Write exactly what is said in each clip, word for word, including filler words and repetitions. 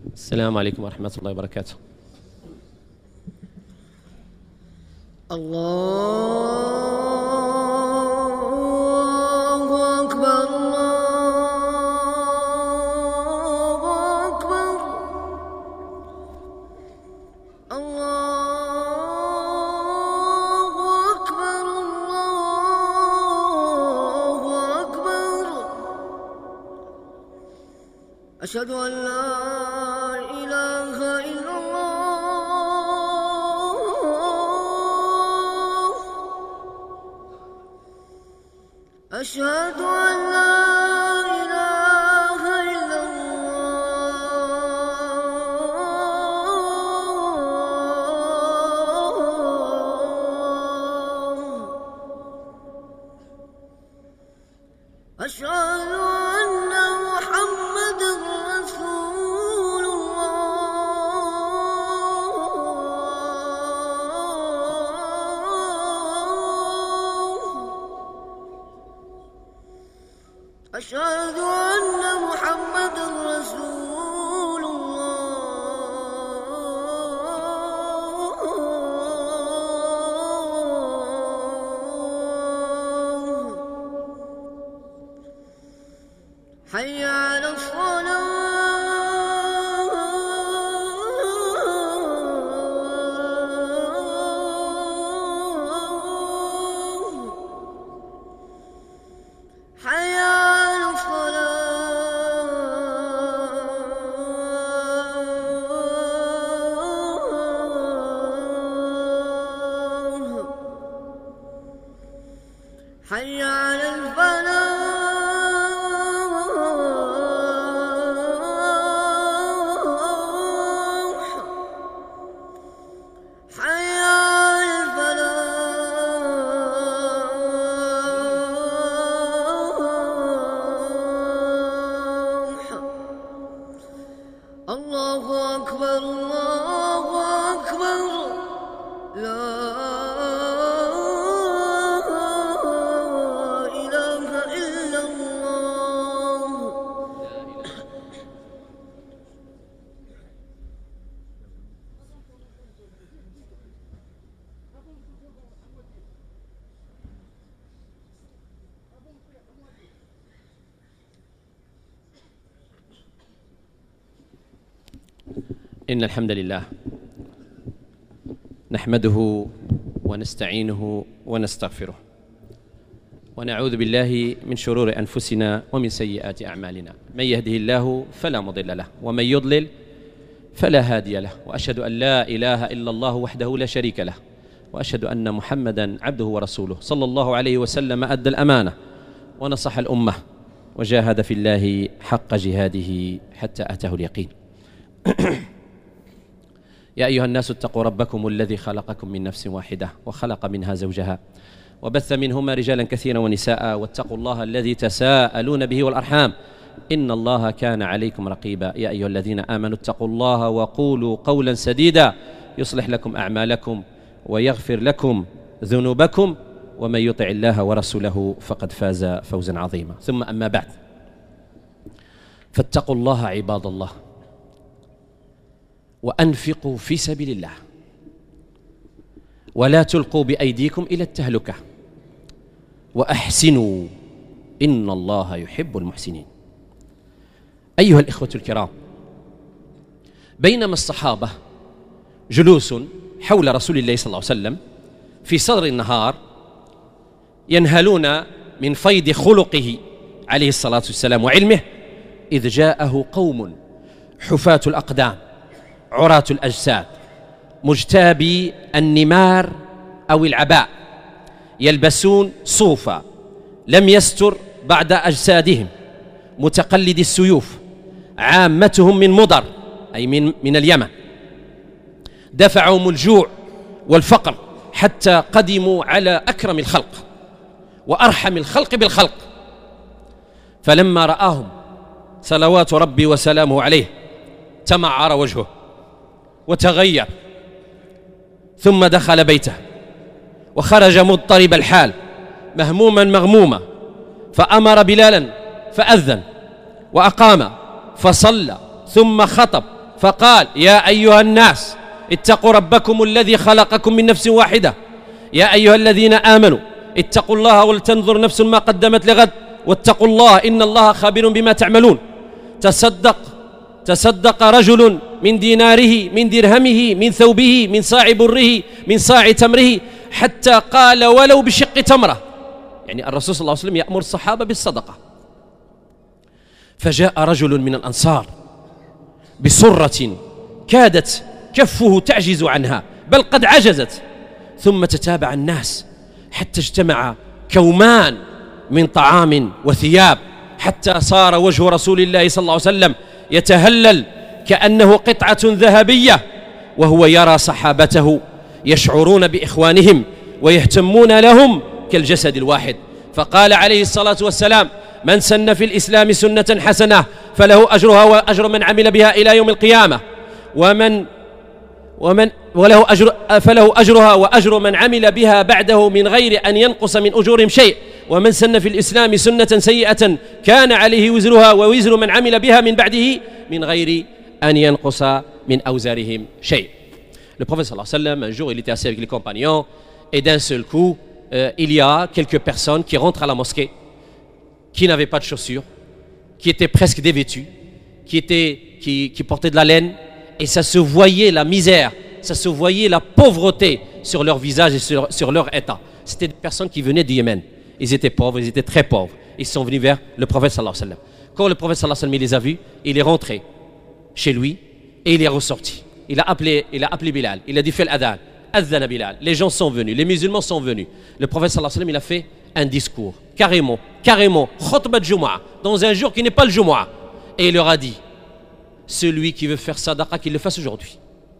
السلام عليكم ورحمة الله وبركاته. الله أكبر الله أكبر الله أكبر الله أكبر. أشهد أن لا إله إلا الله. أشهد أن لا إله إلا الله. أشهد أن محمدًا رسول الله. أشهد أن محمدًا رسول الله. حي على الصلاة. حي على الصلاة. حي على الفلاح. حي على الفلاح. الله أكبر الله أكبر. لا إله إلا الله. إن الحمد لله نحمده ونستعينه ونستغفره ونعوذ بالله من شرور أنفسنا ومن سيئات أعمالنا. من يهده الله فلا مضل له ومن يضلل فلا هادي له، وأشهد أن لا إله إلا الله وحده لا شريك له، وأشهد أن محمدا عبده ورسوله صلى الله عليه وسلم أدى الأمانة ونصح الأمة وجاهد في الله حق جهاده حتى أتاه اليقين. يا أيها الناس اتقوا ربكم الذي خلقكم من نفس واحدة وخلق منها زوجها وبث منهما رجالا كثيرا ونساء، واتقوا الله الذي تساءلون به والأرحام إن الله كان عليكم رقيبا. يا أيها الذين آمنوا اتقوا الله وقولوا قولا سديدا يصلح لكم أعمالكم ويغفر لكم ذنوبكم، ومن يطع الله ورسوله فقد فاز فوزا عظيما. ثم أما بعد، فاتقوا الله عباد الله وأنفقوا في سبيل الله ولا تلقوا بأيديكم إلى التهلكة وأحسنوا إن الله يحب المحسنين. أيها الإخوة الكرام، بينما الصحابة جلوس حول رسول الله صلى الله عليه وسلم في صدر النهار ينهلون من فيض خلقه عليه الصلاة والسلام وعلمه، إذ جاءه قوم حفاة الأقدام عراة الأجساد مجتابي النمار أو العباء، يلبسون صوفا لم يستر بعد أجسادهم، متقلد السيوف، عامتهم من مضر أي من, من اليمن، دفعهم الجوع والفقر حتى قدموا على أكرم الخلق وأرحم الخلق بالخلق. فلما رآهم صلوات ربي وسلامه عليه تمعر وجهه وتغير، ثم دخل بيته وخرج مضطرب الحال مهموما مغموما، فأمر بلالا فأذن وأقام فصلى ثم خطب فقال يا أيها الناس اتقوا ربكم الذي خلقكم من نفس واحدة يا أيها الذين آمنوا اتقوا الله ولتنظر نفس ما قدمت لغد واتقوا الله إن الله خبير بما تعملون. تصدق تصدق رجل من ديناره من درهمه من ثوبه من صاع بره من صاع تمره حتى قال ولو بشق تمرة. يعني الرسول صلى الله عليه وسلم يأمر الصحابة بالصدقة. فجاء رجل من الأنصار بصرة كادت كفه تعجز عنها بل قد عجزت، ثم تتابع الناس حتى اجتمع كومان من طعام وثياب حتى صار وجه رسول الله صلى الله عليه وسلم يتهلل كأنه قطعة ذهبية، وهو يرى صحابته يشعرون بإخوانهم ويهتمون لهم كالجسد الواحد. فقال عليه الصلاة والسلام من سن في الإسلام سنة حسنة فله أجرها وأجر من عمل بها إلى يوم القيامة ومن ومن وله أجر فله أجرها وأجر من عمل بها بعده من غير أن ينقص من أجورهم شيء، ومن سن في الإسلام سنة سيئة كان عليه وزرها ووزر من عمل بها من بعده من غير أن ينقص من أوزارهم شيء. Le prophète sallallahu alayhi wa sallam, un jour il était assis avec les compagnons et d'un seul coup euh, il y a quelques personnes qui rentrent à la mosquée qui n'avaient pas de chaussures, qui étaient presque dévêtues, qui, étaient, qui, qui portaient de la laine, et ça se voyait la misère, ça se voyait la pauvreté sur leur visage et sur, sur leur état. C'était des personnes qui venaient du Yémen. Ils étaient pauvres, ils étaient très pauvres. Ils sont venus vers le prophète sallallahu alayhi wa sallam. Quand le prophète sallallahu alayhi wa sallam les a vus, il est rentré chez lui et il est ressorti. Il a appelé, il a appelé Bilal, il a dit fais l'adhan, adhana Bilal. Les gens sont venus, les musulmans sont venus. Le prophète sallallahu alayhi wa sallam il a fait un discours, carrément, carrément, khutbah de Jumu'ah, dans un jour qui n'est pas le Jumu'ah. Et il leur a dit, celui qui veut faire sadaqa, qu'il le fasse aujourd'hui.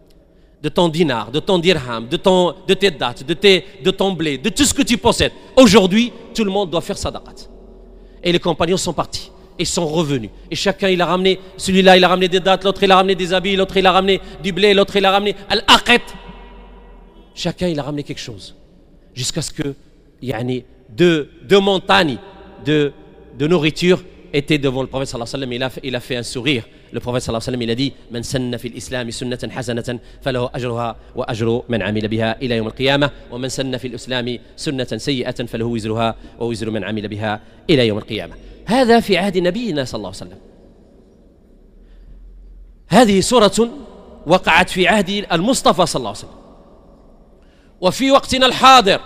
De ton dinar, de ton dirham, de, ton, de tes dates, de, tes, de ton blé, de tout ce que tu possèdes. Aujourd'hui, tout le monde doit faire sadaqat. Et les compagnons sont partis et sont revenus. Et chacun, il a ramené, celui-là, il a ramené des dates, l'autre, il a ramené des habits, l'autre, il a ramené du blé, l'autre, il a ramené al-aqet. Chacun, il a ramené quelque chose. Jusqu'à ce que, yani, deux, deux montagnes de, de nourriture étaient devant le prophète sallallahu alayhi wa sallam. Il a fait, il a fait un sourire. Le prophète sallallahu alayhi wa sallam il a dit man sanna fil islam sunnatan hasanatan falahu ajruha wa ajru man amila biha ila yawm al-qiyamah wa man sanna fil islam sunnatan sayyi'atan falahu wizruha wa wizru man amila biha ila yawm al-qiyamah. هذا في عهد نبينا صلى الله عليه وسلم. هذه سورة وقعت في عهد المصطفى صلى الله عليه وسلم وفي وقتنا الحاضر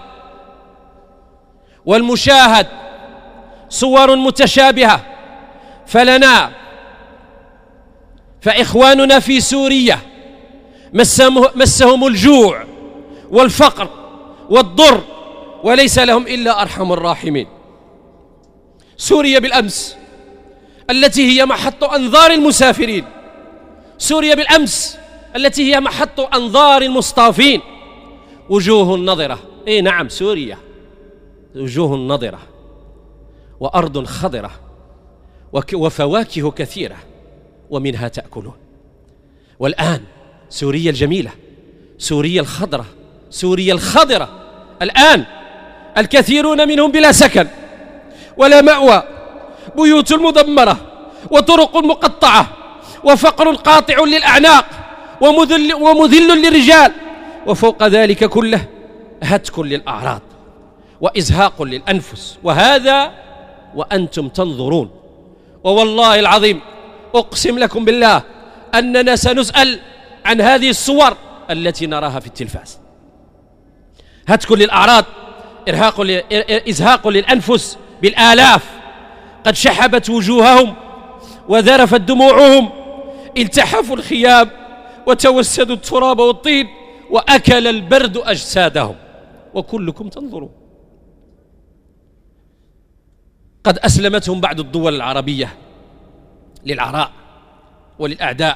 والمشاهد صور متشابهة. فلنا فإخواننا في سوريا مسهم الجوع والفقر والضر وليس لهم إلا أرحم الراحمين. سوريا بالأمس التي هي محط أنظار المسافرين، سوريا بالأمس التي هي محط أنظار المصطافين، وجوه نضرة. إيه نعم سوريا وجوه نضرة وأرض خضرة وفواكه كثيرة ومنها تأكلون. والآن سوريا الجميلة، سوريا الخضرة، سوريا الخضرة، الآن الكثيرون منهم بلا سكن ولا مأوى، بيوت مدمرة وطرق مقطعة وفقر قاطع للأعناق ومذل, ومذل للرجال، وفوق ذلك كله هتك للأعراض وإزهاق للأنفس، وهذا وأنتم تنظرون. ووالله العظيم أقسم لكم بالله أننا سنسأل عن هذه الصور التي نراها في التلفاز. هتك للأعراض، إرهاق إزهاق للأنفس بالآلاف، قد شحبت وجوههم وذرفت دموعهم، التحفوا الخيام وتوسدوا التراب والطين وأكل البرد أجسادهم وكلكم تنظرون. قد أسلمتهم بعض الدول العربية للعراء وللأعداء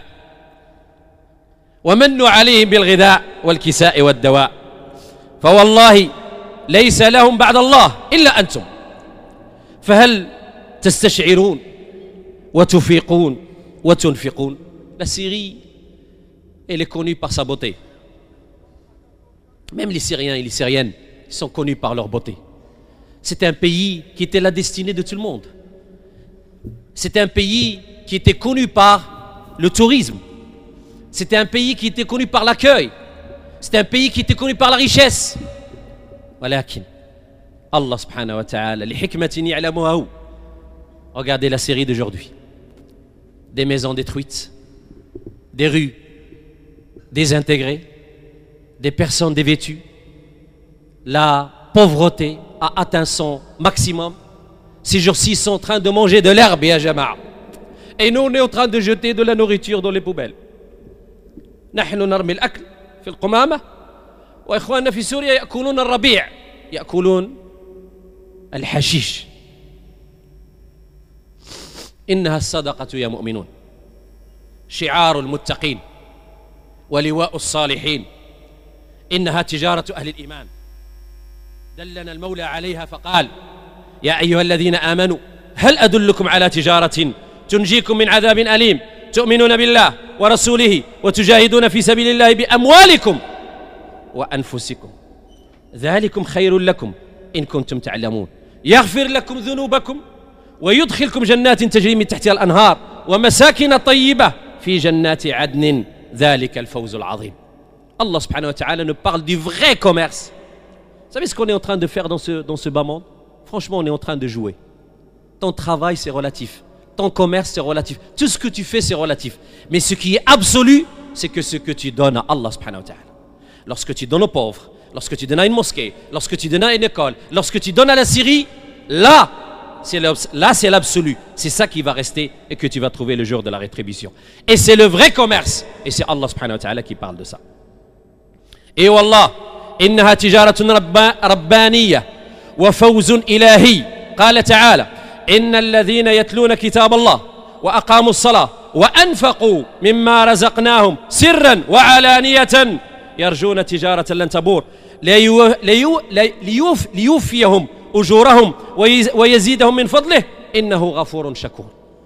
ومنوا عليهم بالغذاء والكساء والدواء، فوالله ليس لهم بعد الله إلا أنتم. فهل تستشعرون وتفيقون وتنفقون؟ La Syrie, elle est connue par sa beauté. Même les Syriens et les Syriennes sont connus par leur beauté. C'était un pays qui était la destinée de tout le monde. C'était un pays qui était connu par le tourisme. C'était un pays qui était connu par l'accueil. C'était un pays qui était connu par la richesse. ولكن Allah subhanahu wa ta'ala لحكمة يعلمها هو. Regardez la série d'aujourd'hui. Des maisons détruites, des rues désintégrées, des personnes dévêtues. La pauvreté a atteint son maximum. Ces jours-ci, ils sont en train de manger de l'herbe, ya jama'a. Et nous, on est en train de jeter de la nourriture dans les poubelles. نحن نرمي الأكل في القمامة وإخواننا في سوريا يأكلون الربيع يأكلون الحشيش. إنها الصدقة يا مؤمنون شعار المتقين ولواء الصالحين. إنها تجارة أهل الإيمان. دلنا المولى عليها فقال يا أيها الذين آمنوا هل أدلكم على تجارة تنجيكم من عذاب أليم تؤمنون بالله ورسوله وتجاهدون في سبيل الله بأموالكم وأنفسكم ذلكم خير لكم إن كنتم تعلمون يغفر لكم ذنوبكم ويدخلكم جنات تجري من تحتها الأنهار ومساكن طيبة في جنات عدن ذلك الفوز العظيم. Allah subhanahu wa ta'ala nous parle du vrai commerce. Vous savez ce qu'on est en train de faire dans ce, dans ce bas monde? Franchement, on est en train de jouer. Ton travail, c'est relatif. Ton commerce, c'est relatif. Tout ce que tu fais, c'est relatif. Mais ce qui est absolu, c'est que ce que tu donnes à Allah subhanahu wa ta'ala. Lorsque tu donnes aux pauvres, lorsque tu donnes à une mosquée, lorsque tu donnes à une école, lorsque tu donnes à la Syrie, là, c'est là, c'est l'absolu. C'est ça qui va rester et que tu vas trouver le jour de la rétribution. Et c'est le vrai commerce. Et c'est Allah subhanahu wa ta'ala qui parle de ça. Et wallah, إنها تجارة ربانية وفوز إلهي. قال تعالى إن الذين يتلون كتاب الله وأقاموا الصلاة وأنفقوا مما رزقناهم سرا وعلانية يرجون تجارة لن تبور ليوفيهم أجورهم ويزيدهم من فضله إنه غفور شكور.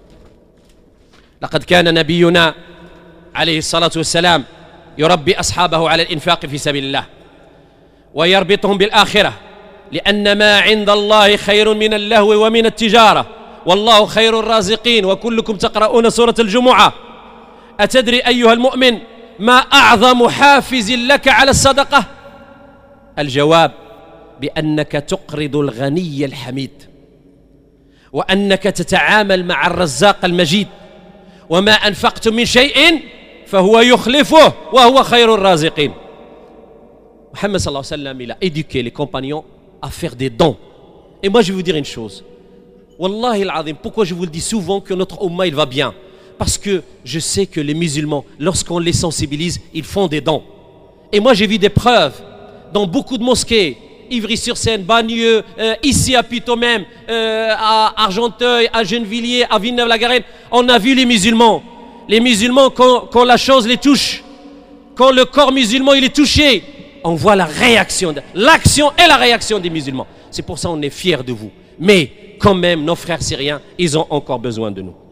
لقد كان نبينا عليه الصلاة والسلام يربي أصحابه على الإنفاق في سبيل الله ويربطهم بالآخرة لأن ما عند الله خير من اللهو ومن التجارة والله خير الرازقين وكلكم تقرؤون سورة الجمعة. أتدري أيها المؤمن ما أعظم حافز لك على الصدقة؟ الجواب بأنك تقرض الغني الحميد وأنك تتعامل مع الرزاق المجيد وما أنفقتم من شيء فهو يخلفه وهو خير الرازقين. Mohammed sallallahu alayhi wa sallam, il a éduqué les compagnons à faire des dons. Et moi, je vais vous dire une chose. Wallahi al-azim, pourquoi je vous le dis souvent que notre Ummah, il va bien? Parce que je sais que les musulmans, lorsqu'on les sensibilise, ils font des dons. Et moi, j'ai vu des preuves dans beaucoup de mosquées, Ivry-sur-Seine, Bagneux, euh, ici à Puteaux même, euh, à Argenteuil, à Gennevilliers, à Villeneuve-la-Garenne. On a vu les musulmans. Les musulmans, quand, quand la chose les touche, quand le corps musulman il est touché, on voit la réaction, l'action et la réaction des musulmans. C'est pour ça qu'on est fiers de vous. Mais quand même, nos frères syriens, ils ont encore besoin de nous.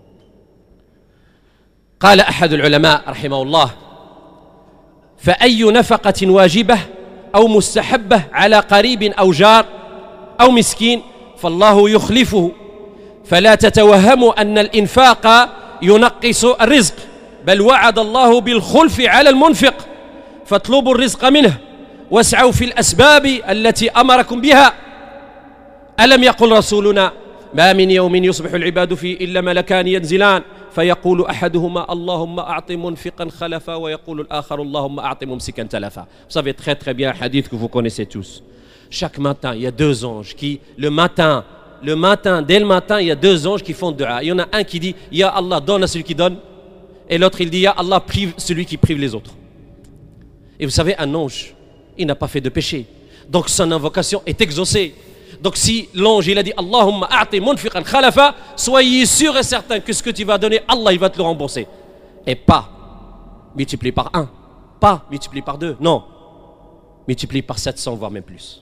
قال أحد العلماء رحمه الله فأي نفقة واجبة أو مستحبة على قريب أو جار أو مسكين فالله يخلفه فلا تتوهموا أن الإنفاق ينقص الرزق بل وعد الله بالخلف على المنفق فاطلبوا الرزق منه واسعوا في الأسباب التي أمركم بها. ألم يقل رسولنا ما من يوم يصبح العباد فيه إلا ملكان ينزلان فيقول أحدهما اللهم أعط منفقا خلفا ويقول الآخر اللهم أعط ممسكا تلفا. Vous savez très très bien un hadith que vous connaissez tous. Chaque matin, il y a deux anges qui, le matin, le matin, dès le matin, il y a deux anges qui font dua. Il y en a un qui dit Ya Allah, donne à celui qui donne, et l'autre il dit Ya Allah, prive celui qui prive les autres. Et vous savez, un ange, il n'a pas fait de péché. Donc son invocation est exaucée. Donc si l'ange, il a dit Allahumma a'ti munfiqan khalafa, soyez sûr et certain que ce que tu vas donner, Allah, il va te le rembourser. Et pas multiplié par un, pas multiplié par deux, non. Multiplié par sept cents, voire même plus.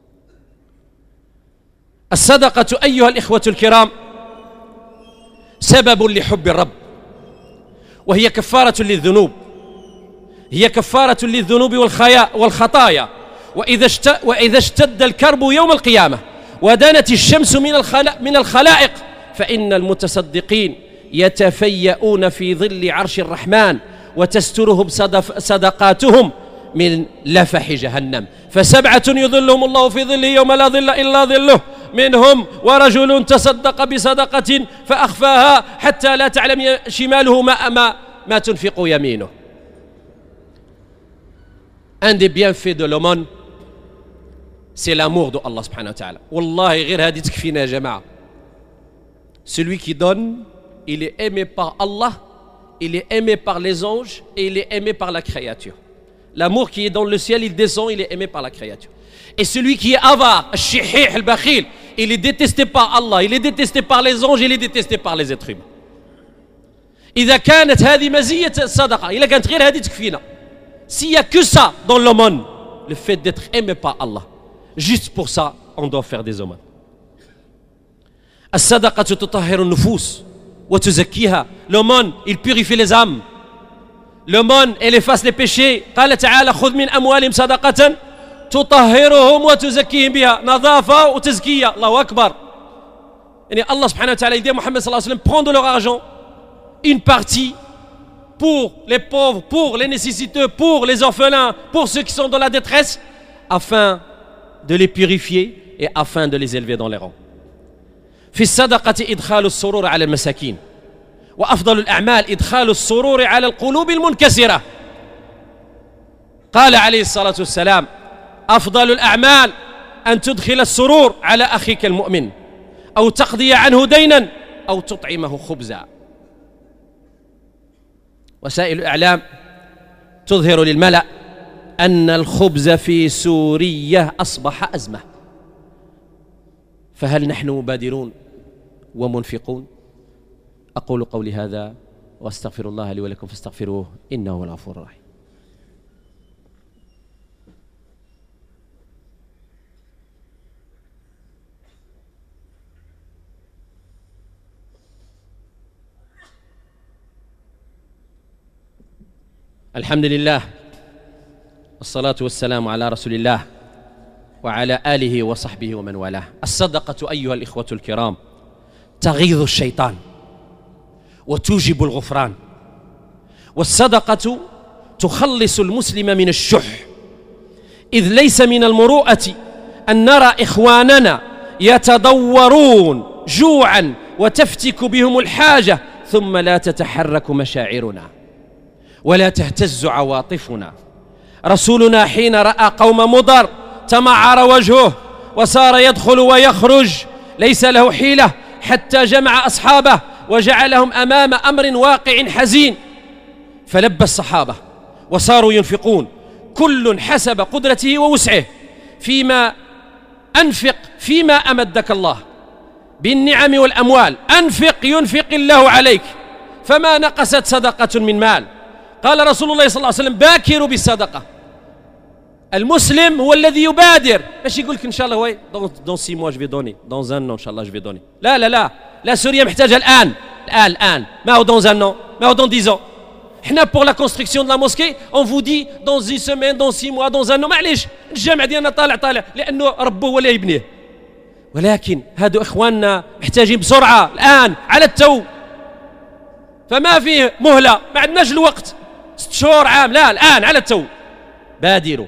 الصدقة أيها الإخوة الكرام سبب لحب الرب وهي كفارة للذنوب هي كفارة للذنوب والخطايا وإذا اشتد الكرب يوم القيامة ودنت الشمس من الخلائق فإن المتصدقين يتفيئون في ظل عرش الرحمن وتسترهم صدقاتهم من لفح جهنم. فسبعة يظلهم الله في ظله يوم لا ظل إلا ظله، منهم ورجل تصدق بصدقة فأخفاها حتى لا تعلم شماله ما, ما, ما تنفق يمينه. Un des bienfaits de l'aumône, c'est l'amour de Allah subhanahu wa ta'ala. Wallahi غير هذه تكفينا يا جماعة. Celui qui donne, il est aimé par Allah, il est aimé par les anges et il est aimé par la créature. L'amour qui est dans le ciel, il descend, il est aimé par la créature. Et celui qui est avare, الشحيح البخيل, il est détesté par Allah, il est détesté par les anges, il est détesté par les êtres humains. إذا كانت هذه مزية الصدقة، إذا كانت غير هذه تكفينا. S'il n'y a que ça dans l'aumône, le fait d'être aimé par Allah, juste pour ça, on doit faire des aumônes. الصدقة تطهر النفوس وتزكيها. L'aumône, il purifie les âmes. L'aumône, elle efface les péchés. قال تعالى خذ من أموالهم صدقة تطهرهم وتزكيهم بها. نظافة وتزكية. الله أكبر. يعني الله سبحانه وتعالى يدي محمد صلى الله عليه وسلم prend de leur argent une partie pour les pauvres, pour les nécessiteux, pour les orphelins, pour ceux qui sont dans la détresse, afin de les purifier et afin de les élever dans les rangs. في الصدقة إدخال السرور على المساكين، وأفضل الأعمال إدخال السرور على القلوب المنكسرة. قال عليه الصلاة والسلام أفضل الأعمال أن تدخل السرور على أخيك المؤمن، أو تقضي عنه دينا، أو تطعمه خبزا. وسائل الإعلام تظهر للملأ أن الخبز في سوريا أصبح أزمة، فهل نحن مبادرون ومنفقون؟ أقول قولي هذا وأستغفر الله لي ولكم فاستغفروه إنه هو الغفور الرحيم. الحمد لله والصلاة والسلام على رسول الله وعلى آله وصحبه ومن والاه. الصدقة أيها الإخوة الكرام تغيظ الشيطان وتوجب الغفران، والصدقة تخلص المسلم من الشح، إذ ليس من المروءة أن نرى إخواننا يتضورون جوعا وتفتك بهم الحاجة ثم لا تتحرك مشاعرنا ولا تهتز عواطفنا. رسولنا حين رأى قوم مضر تمعر وجهه وصار يدخل ويخرج ليس له حيلة، حتى جمع أصحابه وجعلهم أمام أمر واقع حزين، فلبى الصحابة وصاروا ينفقون كل حسب قدرته ووسعه فيما أنفق فيما أمدك الله بالنعم والأموال. أنفق ينفق الله عليك، فما نقصت صدقة من مال. قال رسول الله صلى الله عليه وسلم باكروا بالصدقة. المسلم هو الذي يبادر، ماشي يقول لك إن شاء الله وي دون سي موا جو في دوني، دون زان نو إن شاء الله جو في دوني. لا لا لا لا، سوريا محتاجة الآن الآن الآن، ما هو دون زان نو، ما هو دون ديزون. حنا بور لا كونستركسيون دو لا موسكي اون فو دي دون زي سيمين، دون سي موا، دون زان نو. معليش الجامع ديالنا طالع طالع لأنه ربه ولا يبنيه، ولكن هادو إخواننا محتاجين بسرعة الآن على التو، فما فيه مهلة، ما عندناش الوقت ست شهور عام، لا الآن على التو بادروا.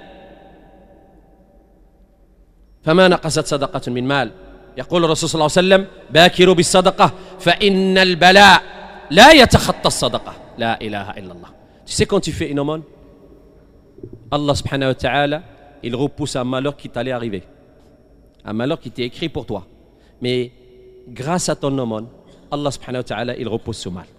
فما نقصت صدقة من مال. يقول الرسول صلى الله عليه وسلم باكروا بالصدقة فإن البلاء لا يتخطى الصدقة. لا إله إلا الله. Tu sais quand tu fais une aumône, Allah subhanahu wa ta'ala il repousse un malheur qui t'allait arriver, un malheur qui t'est écrit pour toi, mais grâce à ton aumône Allah subhanahu wa ta'ala il repousse ce mal.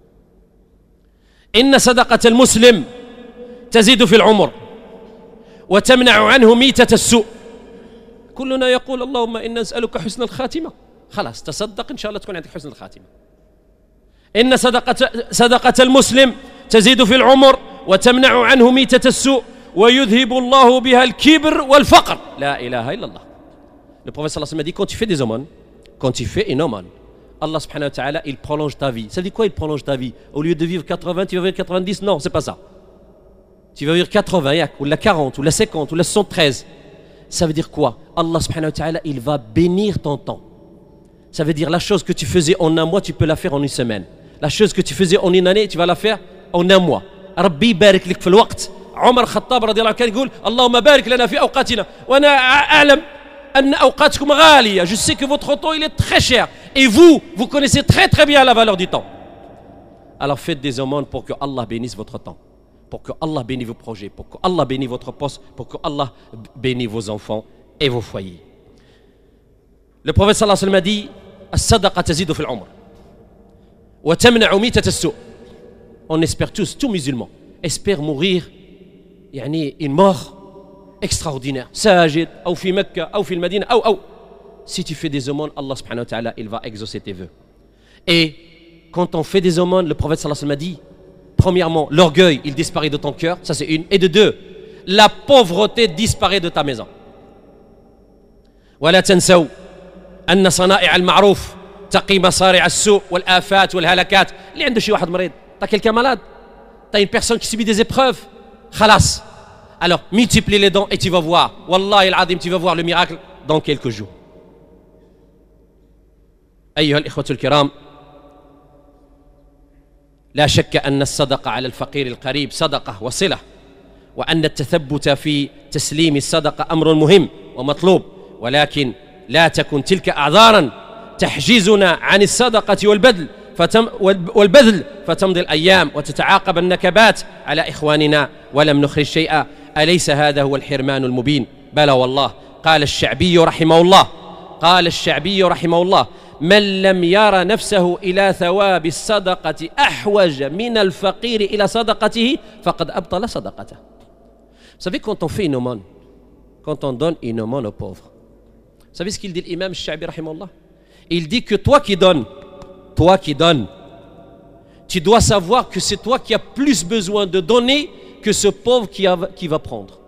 إن صدقة المسلم تزيد في العمر وتمنع عنه ميتة السوء. كلنا يقول اللهم إنا نسألك حسن الخاتمة، خلاص تصدق إن شاء الله تكون عندك حسن الخاتمة. إن صدقة صدقة المسلم تزيد في العمر وتمنع عنه ميتة السوء ويذهب الله بها الكبر والفقر. لا إله إلا الله. Le prophète sallallahu alayhi wa sallam a dit quand tu fais des aumônes, quand tu fais une aumône, Allah subhanahu wa ta'ala il prolonge ta vie. Ça dit quoi il prolonge ta vie? Au lieu de vivre quatre-vingts, tu vas vivre quatre-vingt-dix? Non, c'est pas ça. Tu vas vivre quatre-vingts, ou la quarante, ou la cinquante, ou la soixante-treize. Ça veut dire quoi? Allah subhanahu wa ta'ala il va bénir ton temps. Ça veut dire la chose que tu faisais en un mois, tu peux la faire en une semaine. La chose que tu faisais en une année, tu vas la faire en un mois. ربي يبارك لك في الوقت. عمر الخطاب رضي الله عنه كان يقول اللهم بارك لنا في أوقاتنا، وأنا أعلم أن أوقاتكم غالية. Je sais que votre temps il est très cher et vous, vous connaissez très très bien la valeur du temps. Alors faites des aumônes pour que Allah bénisse votre temps, pour que Allah bénisse vos projets, pour que Allah bénisse votre poste, pour que Allah bénisse vos enfants et vos foyers. Le prophète sallallahu alayhi wa sallam a dit الصدقة تزيد في العمر وتمنع ميتة السوء. On espère tous, tous musulmans espèrent mourir يعني une mort extraordinaire, ساجد أو في مكة أو في المدينة أو أو. Si tu fais des aumônes, Allah subhanahu wa ta'ala il va exaucer tes vœux. Et quand on fait des aumônes, le prophète sallallahu alayhi wa sallam a dit premièrement, l'orgueil il disparaît de ton cœur, ça c'est une, et de deux, la pauvreté disparaît de ta maison. ولا تنسوا أن صنائع المعروف تقي مصارع السوء والآفات والهلكات. اللي عنده شي واحد مريض، t'as quelqu'un malade, t'as une personne qui subit des épreuves, خلاص. Alors multiplie les dons et tu vas voir, wallahi al-azim, tu vas voir le miracle dans quelques jours. أيها الإخوة الكرام، لا شك أن الصدقة على الفقير القريب صدقة وصلة، وأن التثبت في تسليم الصدقة أمر مهم ومطلوب، ولكن لا تكن تلك أعذارا تحجزنا عن الصدقة والبذل فتم والبذل فتمضي الأيام وتتعاقب النكبات على إخواننا ولم نخرج شيئا. أليس هذا هو الحرمان المبين؟ بلى والله. قال الشعبي رحمه الله قال الشعبي رحمه الله من لم يرى نفسه إلى ثواب الصدقة أحوج من الفقير إلى صدقته فقد أبطل صدقته. Vous savez, quand on fait une aumône, quand on donne une aumône aux pauvres, vous savez ce qu'il dit l'imam Shabi rahimahullah? Il dit que toi qui donnes, toi qui donnes, tu dois savoir que c'est toi qui as plus besoin de donner que ce pauvre qui, a, qui va prendre.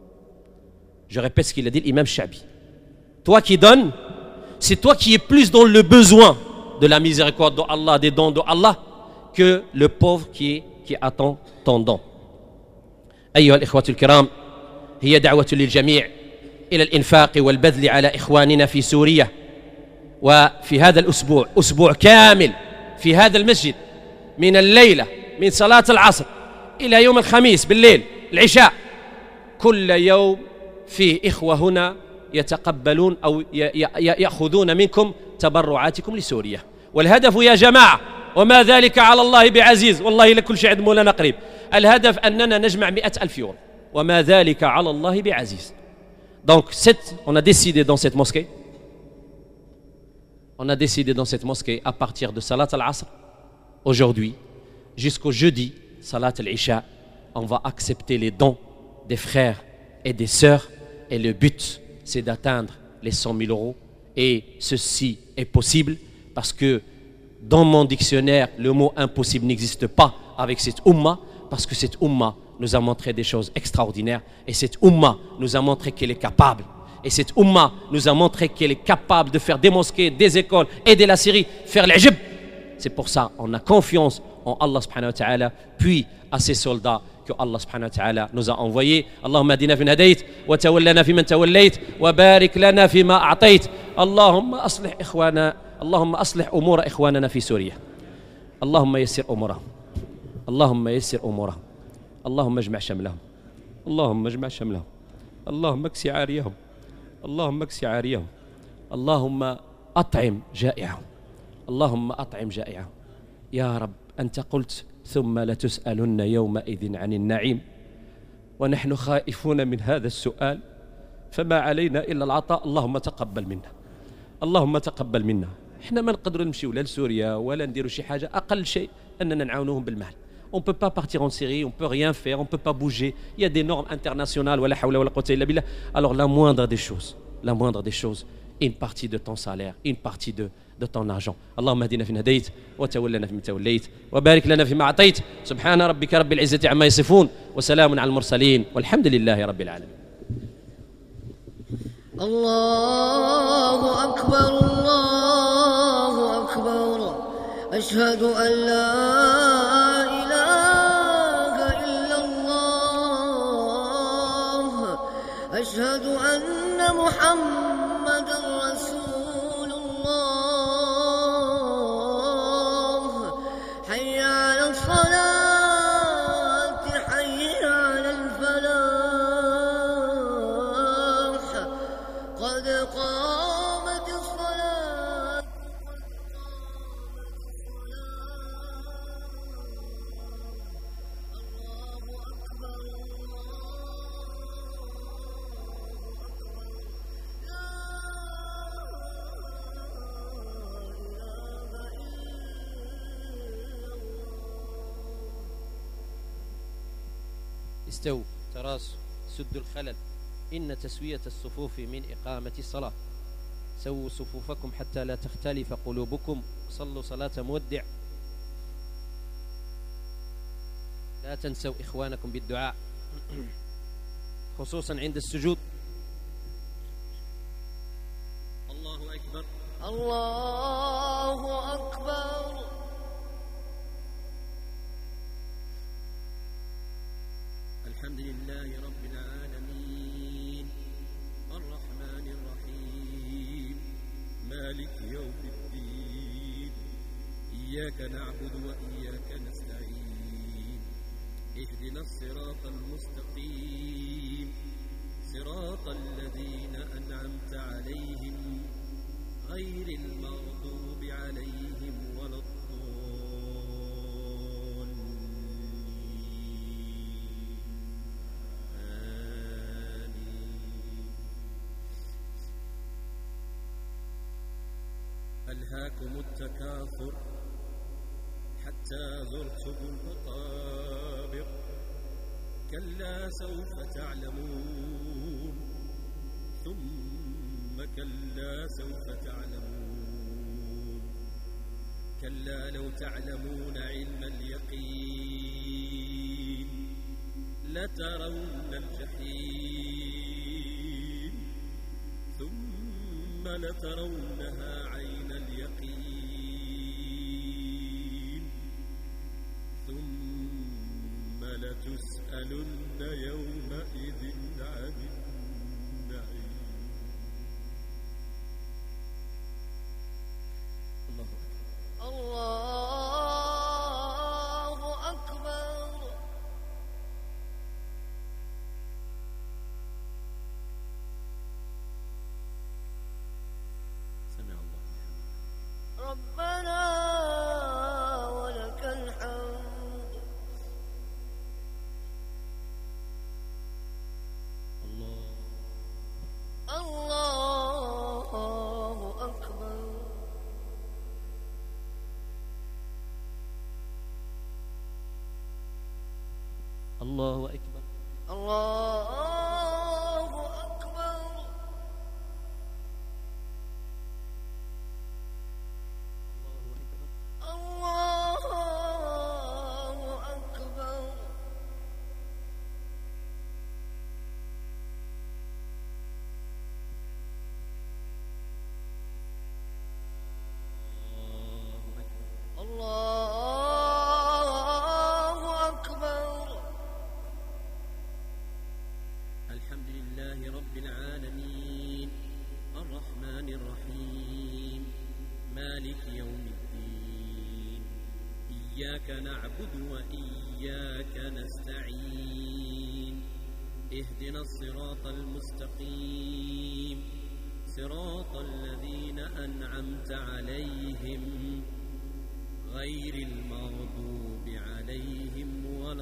Je répète ce qu'il a dit l'imam Shabi. Toi qui donnes, c'est toi qui es plus dans le besoin de la miséricorde d'Allah, des dons d'Allah, que le pauvre qui, est, qui attend ton don. أيها الإخوة الكرام، هي دعوة للجميع إلى الإنفاق والبذل على إخواننا في سوريا. وفي هذا الأسبوع، أسبوع كامل في هذا المسجد، من الليلة من صلاة العصر إلى يوم الخميس بالليل العشاء، كل يوم فيه إخوة هنا يتقبلون أو يأخذون منكم تبرعاتكم لسوريا. والهدف يا جماعة، وما ذلك على الله بعزيز، والله لكل شيء عند مولانا قريب، الهدف أننا نجمع مئة ألف يورو، وما ذلك على الله بعزيز. Donc cette, on a décidé dans cette mosquée, on a décidé dans cette mosquée à partir de Salat al-Asr, aujourd'hui, jusqu'au jeudi, Salat al-Isha, on va accepter les dons des frères et des sœurs, et le but c'est d'atteindre les cent mille euros. Et ceci est possible parce que dans mon dictionnaire, le mot impossible n'existe pas avec cette Ummah, parce que cette Ummah nous a montré des choses extraordinaires, et cette Ummah nous a montré qu'elle est capable, et cette Ummah nous a montré qu'elle est capable de faire des mosquées, des écoles, aider la Syrie, faire l'Égypte. C'est pour ça on a confiance en Allah subhanahu wa ta'ala, puis à ces soldats que Allah subhanahu wa ta'ala nous a envoyés. Allahumma adina fi hadayt wa tawallana fi man tawallayt wa barik lana fi ma a'tayt. Allahumma aslih ikhwana, Allahumma aslih umura ikhwanana fi Syria. Allahumma yassir umurahum. Allahumma yassir umurahum. اللهم اجمع شملهم، اللهم اجمع شملهم، اللهم اكسي عاريهم، اللهم اكسي عاريهم، اللهم أطعم جائعهم، اللهم أطعم جائعهم. يا رب أنت قلت ثم لتسألن يومئذ عن النعيم، ونحن خائفون من هذا السؤال، فما علينا إلا العطاء. اللهم تقبل منا، اللهم تقبل منا. احنا ما نقدروا نمشيو لا لسوريا ولا نديروا شي حاجة، أقل شيء أننا نعاونوهم بالمال. On ne peut pas partir en Syrie, on ne peut rien faire, on ne peut pas bouger. Il y a des normes internationales. Alors la moindre des choses, la moindre des choses, une partie de ton salaire, une partie de, de ton argent. Allahumma hadina fi hadayt wa tawallana fi man tawallayt wa barik lana fi ma a'tayt. Subhana rabbika rabbil izzati amma yasifun wa salamun ala al mursalin walhamdulillahi rabbil alamin. Allahu akbar, Allahu akbar. أشهد أن لا إله إلا الله، أشهد أن محمدا رسول الله. حي على الصلاة، استووا تراصوا سدوا الخلل، إن تسوية الصفوف من إقامة الصلاة. سووا صفوفكم حتى لا تختلف قلوبكم، صلوا صلاة مودع. لا تنسوا إخوانكم بالدعاء خصوصا عند السجود. الله أكبر الله أكبر. الحمد لله رب العالمين الرحمن الرحيم مالك يوم الدين إياك نعبد وإياك نستعين اهدنا الصراط المستقيم صراط الذين أنعمت عليهم غير المغضوب عليهم ولا الضالين آمين. ألهاكم التكاثر حتى زرتم المقابر كلا سوف تعلمون ثم كلا سوف تعلمون كلا لو تعلمون علم اليقين لترون الجحيم ثم لترونها عين اليقين ثم لتسألن يومئذ عن النعيم. الله أكبر. سمع الله ربنا ولك الحمد. الله الله أكبر. الله أكبر. الله أكبر. الله أكبر. الله أكبر. الحمد لله رب العالمين الرحمن الرحيم مالك يوم الدين إياك نعبد وإياك نستعين اهدنا الصراط المستقيم صراط الذين أنعمت عليهم غير المغضوب عليهم ولا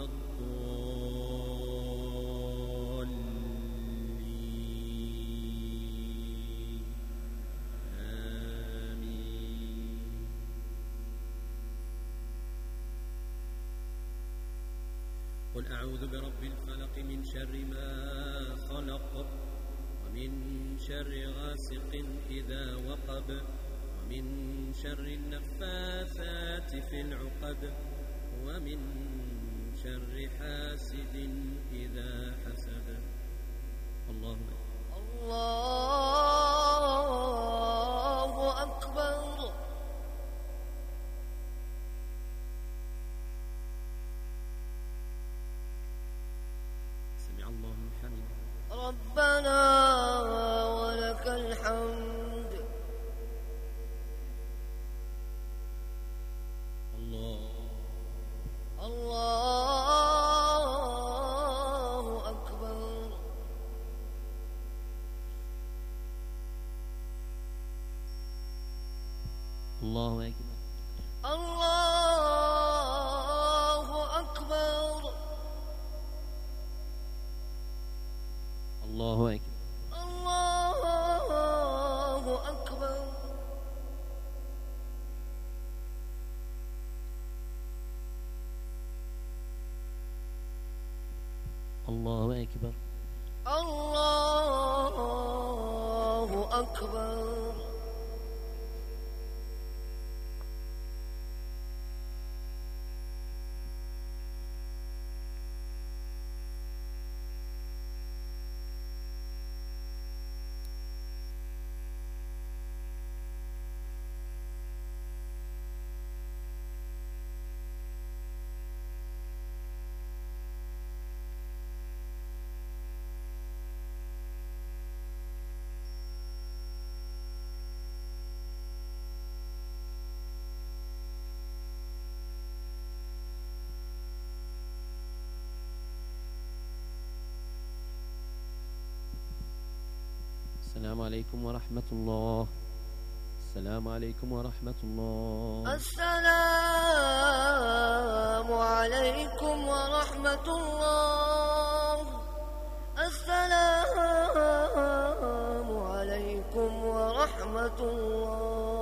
الضالين آمين. قل أعوذ برب الفلق من شر ما خلق ومن شر غاسق إذا وقب ومن شر النفاثات في العقد ومن شر حاسد إذا حسد. الله الله أكبر. سمع الله لمن حمده ربنا ولك الحمد. الله الله أكبر. الله أكبر. الله أكبر. الله أكبر. الله أكبر. الله أكبر. الله أكبر. السلام عليكم ورحمة الله. السلام عليكم ورحمة الله. السلام عليكم ورحمة الله. السلام عليكم ورحمة الله.